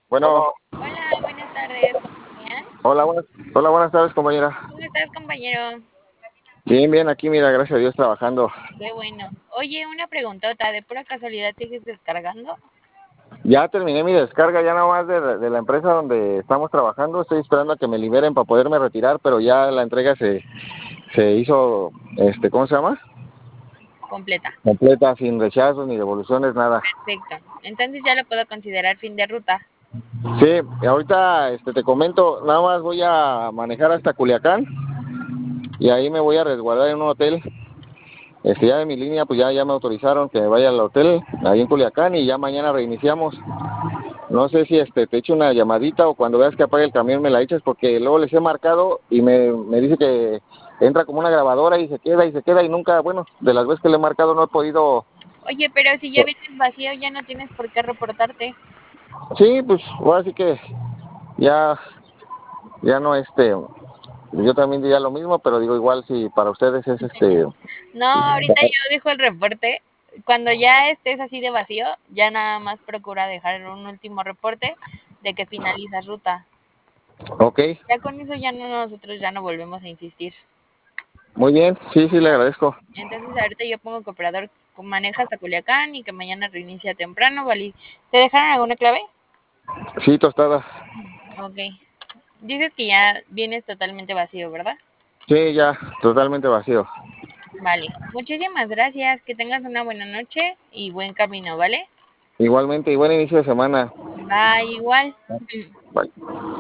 Bueno, Hola, buenas tardes, ¿con Damián? hola, buenas tardes, compañera. ¿Cómo estás, compañero? Bien, bien, aquí mira, gracias a Dios trabajando. Qué bueno. Oye, una preguntota, ¿de pura casualidad sigues descargando? Ya terminé mi descarga, ya nada más de la empresa donde estamos trabajando. Estoy esperando a que me liberen para poderme retirar, pero ya la entrega se hizo, ¿cómo se llama? Completa. Completa, sin rechazos ni devoluciones, nada. Perfecto. Entonces ya lo puedo considerar fin de ruta. Sí, y ahorita te comento, nada más voy a manejar hasta Culiacán y ahí me voy a resguardar en un hotel. Ya de mi línea, pues ya me autorizaron que me vaya al hotel ahí en Culiacán y ya mañana reiniciamos. No sé si te echo una llamadita o cuando veas que apague el camión me la echas porque luego les he marcado y me dice que entra como una grabadora y se queda y nunca, bueno, de las veces que le he marcado no he podido. Oye, pero si ya vienes vacío, ya no tienes por qué reportarte. Sí, pues ahora sí que ya, ya no yo también diría lo mismo, pero digo igual si para ustedes es No, ahorita yo dejo el reporte. Cuando ya estés así de vacío, ya nada más procura dejar un último reporte de que finalizas ruta. ok, Ya con eso ya no nosotros ya no volvemos a insistir. muy bien, sí, sí le agradezco. Entonces ahorita yo pongo que operador maneja hasta Culiacán y que mañana reinicia temprano, ¿vale? ¿Te dejaron alguna clave? Sí, tostada. Ok. Dices que ya vienes totalmente vacío, ¿verdad? Sí, ya, totalmente vacío. Vale. Muchísimas gracias. Que tengas una buena noche y buen camino, ¿vale? Igualmente, y buen inicio de semana. Bye, igual. Bye.